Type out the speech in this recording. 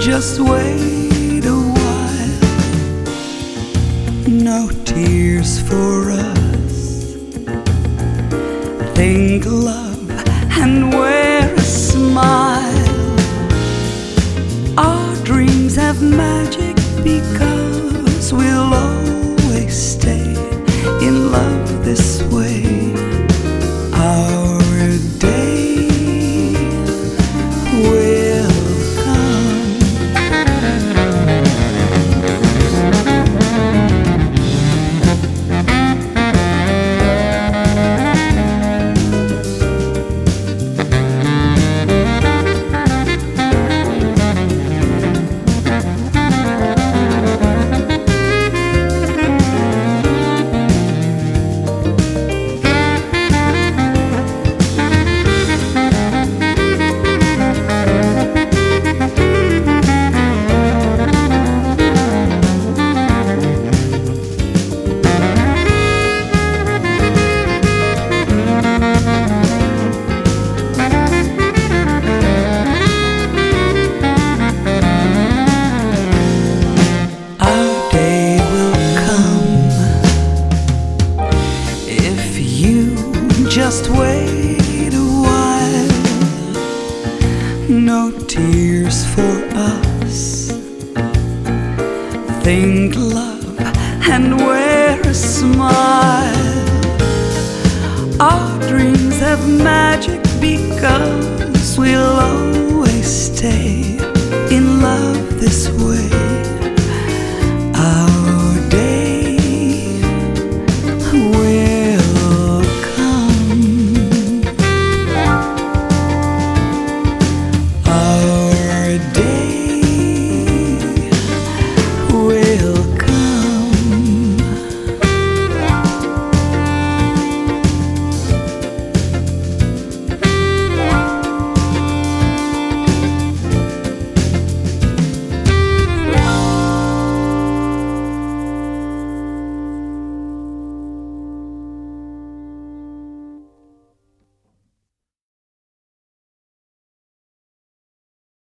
Just wait a while. No tears for us. Think love and wear a smile. Our dreams have magic because we'll always stay in love this way. Our day will come. Just wait a while. No tears for us. Think love and wear a smile. Our dreams have magic because we'll always stay in love this way.